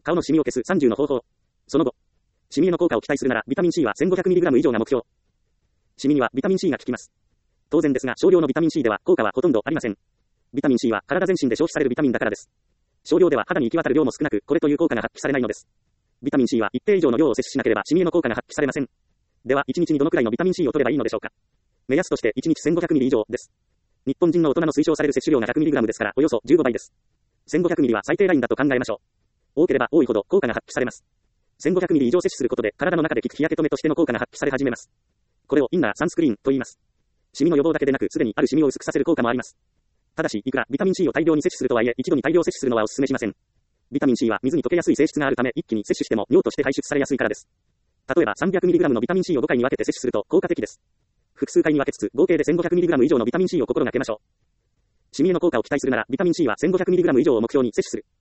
顔のシミを消す30の方法。その後、シミへの効果を期待するならビタミン C は 1500mg 以上が目標。シミにはビタミン C が効きます。当然ですが少量のビタミン C では効果はほとんどありません。ビタミン C は体全身で消費されるビタミンだからです。少量では肌に行き渡る量も少なく、これという効果が発揮されないのです。ビタミン C は一定以上の量を摂取しなければシミへの効果が発揮されません。では1日にどのくらいのビタミン C を取ればいいのでしょうか。目安として1日 1500ml 以上です。日本人の大人の推奨される摂取量が 100mg ですからおよそ15倍です。1500ml は最低ラインだと考えましょう。多ければ多いほど効果が発揮されます。1500ml 以上摂取することで体の中で効く日焼け止めとしての効果が発揮され始めます。これをインナーサンスクリーンと言います。シミの予防だけでなくすでにあるシミを薄くさせる効果もあります。ただしいくらビタミン C を大量に摂取するとはいえ一度に大量摂取するのはお勧めしません。ビタミン C は水に溶けやすい性質があるため一気に摂取しても尿として排出されやすいからです。例えば 300mg のビタミン C を5回に分けて摂取すると効果的です。複数回に分けつつ合計で 1500mg 以上のビタミン C を心がけましょう。シミへの効果を期待するならビタミン C は 1500mg 以上を目標に摂取する。